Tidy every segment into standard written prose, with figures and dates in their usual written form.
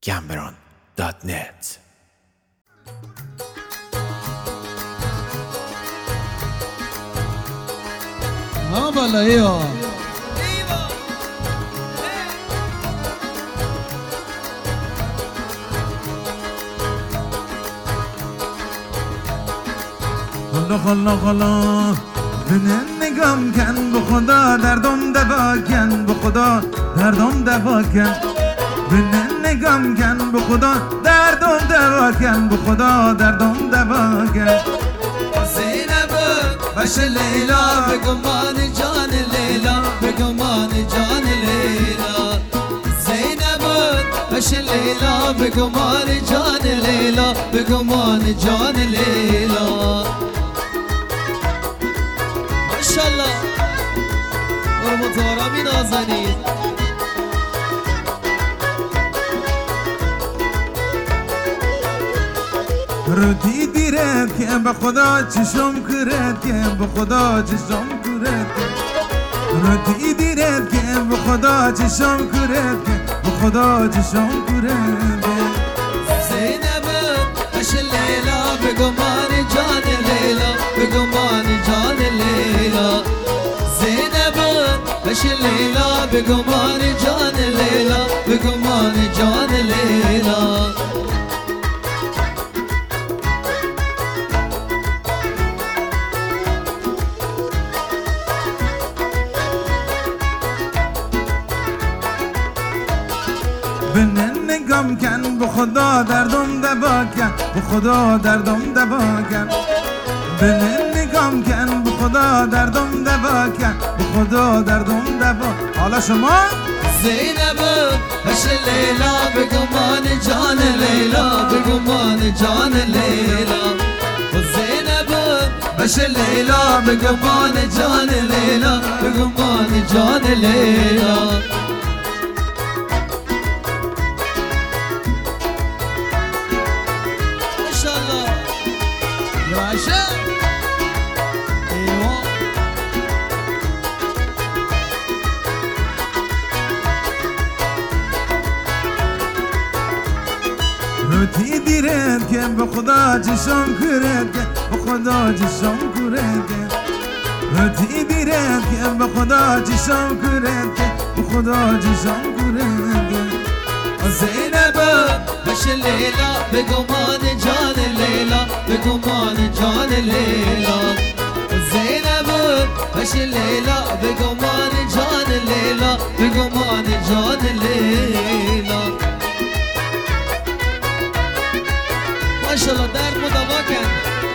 Gamberon.net. ها بالا ايوه خلا خلا خلا بنه نگام کن به خدا دردم دوا کن به خدا دردم دوا کن بنه نگام کن به خدا دردم دوا کن به خدا دردم دوا کن زینب باش لیلا به گمان جان لیلا به گمان جان لیلا زینب باش لیلا به گمان جان لیلا به گمان جان لیلا ماشاءالله حرمت آرامی نازنید رو دیدیرت که به خدا چشم کرد که به خدا چشم کرد رو دیدیرت که به خدا چشم کرد که به خدا چشم کرد زینب باش لیلا به گمان جان لیلا به گمان جان لیلا زینب باش لیلا به گمان جان لیلا به گمان جان لیلا بنه نگام کن به خدا دردم دوا کن به خدا دردم دوا کن بنه نگام کن به خدا دردم دوا کن به خدا دردم دوا حالا شما زینب باش لیلا به گمان جان لیلا به گمان جان لیلا زینب باش لیلا به گمان جان لیلا به گمان جان لیلا ماشاءالله یا عشق ایوان رو دیدیرت که به خدا چشم کرد که به خدا چشم کرد که رو دیدیرت که به خدا چشم کرد که به خدا چشم کرد که زینب باش لیلا به گمان جان لیلا به گمان جان لیلا زینب باش لیلا به گمان جان لیلا به گمان جان لیلا ماشاءالله درد مدوا کن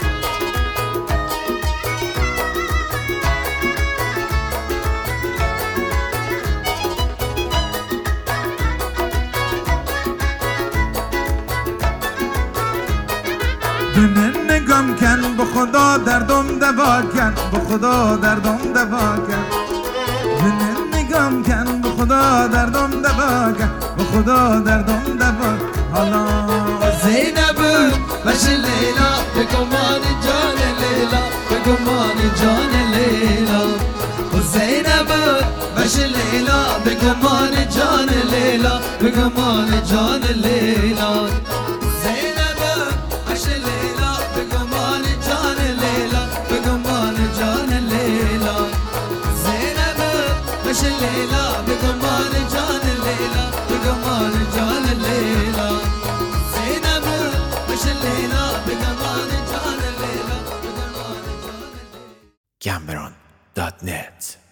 بنه نگام کن به خدا دردم دوا کن به خدا دردم دوا کن بنه نگام کن به خدا دردم دوا کن به خدا دردم دوا حالا زینب باش لیلا به گمان جان لیلا به گمان جان لیلا زینب باش لیلا به گمان جان لیلا به گمان جان لیلا زینب باش لیلا به گمان جان لیلا به گمان جان لیلا زینب باش لیلا به گمان جان لیلا به گمان جان لیلا زینب باش لیلا به گمان جان لیلا به گمان جان لیلا Gamberon.net.